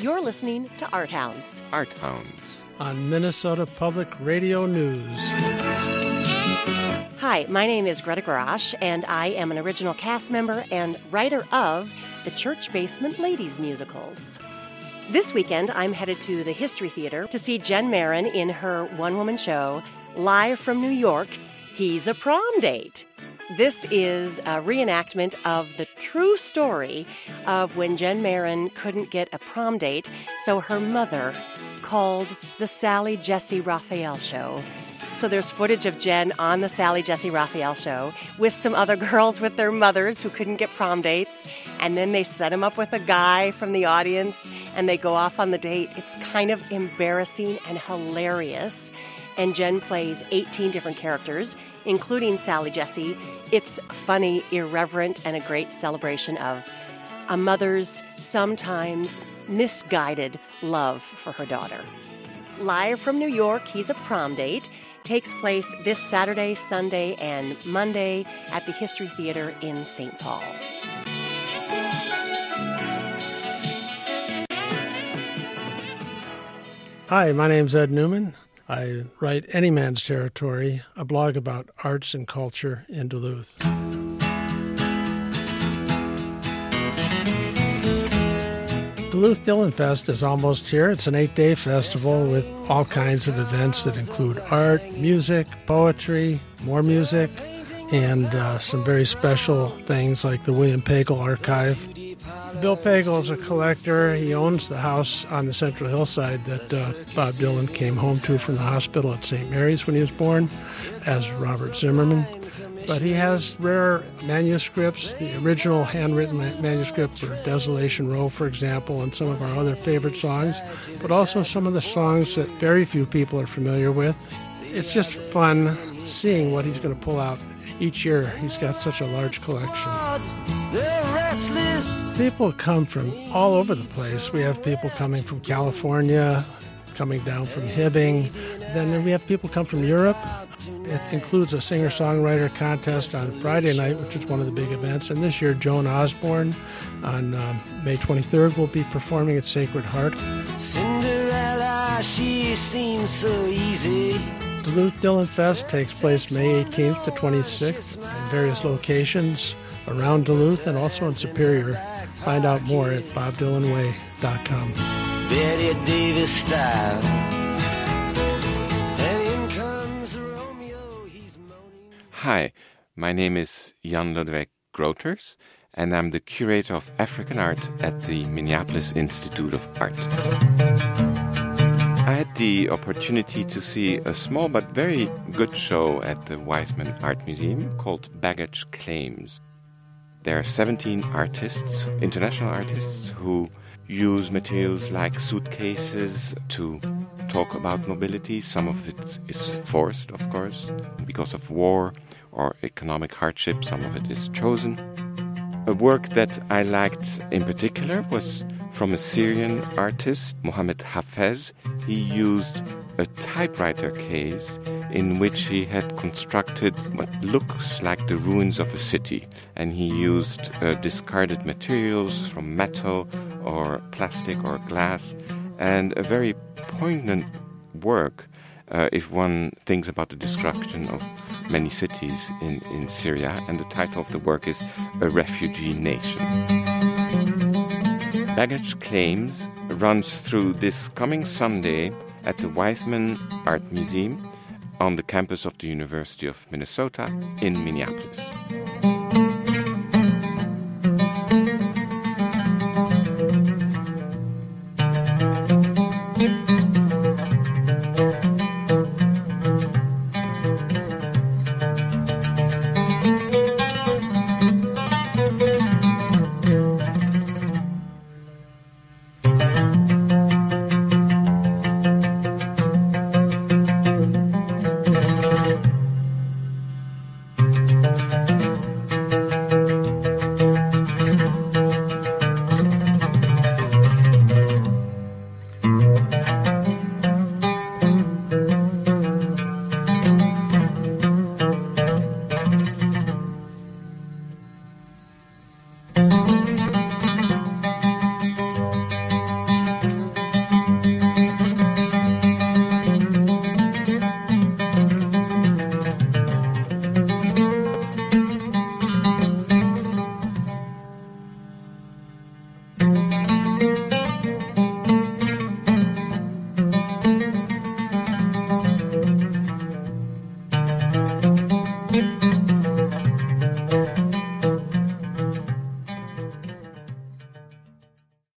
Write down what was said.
You're listening to Art Hounds. Art Hounds. On Minnesota Public Radio News. Hi, my name is Greta Garash, and I am an original cast member and writer of the Church Basement Ladies musicals. This weekend, I'm headed to the History Theater to see Jen Marin in her one-woman show, live from New York, He's a Prom Date. This is a reenactment of the true story of when Jen Marin couldn't get a prom date, so her mother called the Sally Jessy Raphael show. So there's footage of Jen on the Sally Jessy Raphael show with some other girls with their mothers who couldn't get prom dates, and then they set him up with a guy from the audience, and they go off on the date. It's kind of embarrassing and hilarious, and Jen plays 18 different characters, including Sally Jessy. It's funny, irreverent, and a great celebration of a mother's sometimes misguided love for her daughter. Live from New York, He's a Prom Date takes place this Saturday, Sunday, and Monday at the History Theater in St. Paul. Hi, my name's Ed Newman. I write Any Man's Territory, a blog about arts and culture in Duluth. Duluth Dylan Fest is almost here. It's an 8-day festival with all kinds of events that include art, music, poetry, more music, and some very special things like the William Pagel Archive. Bill Pagel is a collector. He owns the house on the Central Hillside that Bob Dylan came home to from the hospital at St. Mary's when he was born as Robert Zimmerman. But he has rare manuscripts, the original handwritten manuscript for Desolation Row, for example, and some of our other favorite songs, but also some of the songs that very few people are familiar with. It's just fun seeing what he's going to pull out each year. He's got such a large collection. People come from all over the place. We have people coming from California, coming down from Hibbing. Then we have people come from Europe. It includes a singer-songwriter contest on Friday night, which is one of the big events. And this year, Joan Osborne on May 23rd will be performing at Sacred Heart. Cinderella, she seems so easy. Duluth Dylan Fest takes place May 18th to 26th in various locations around Duluth and also in Superior. Find out more at bobdylanway.com. Betty Davis style. Hi, my name is Jan Lodewijk Groters, and I'm the curator of African art at the Minneapolis Institute of Art. I had the opportunity to see a small but very good show at the Weizmann Art Museum called Baggage Claims. There are 17 artists, international artists, who use materials like suitcases to talk about mobility. Some of it is forced, of course, because of war or economic hardship. Some of it is chosen. A work that I liked in particular was from a Syrian artist, Mohammed Hafez. He used a typewriter case in which he had constructed what looks like the ruins of a city. And he used discarded materials from metal or plastic or glass, and a very poignant work if one thinks about the destruction of many cities in Syria. And the title of the work is A Refugee Nation. Baggage Claims runs through this coming Sunday at the Weizmann Art Museum on the campus of the University of Minnesota in Minneapolis.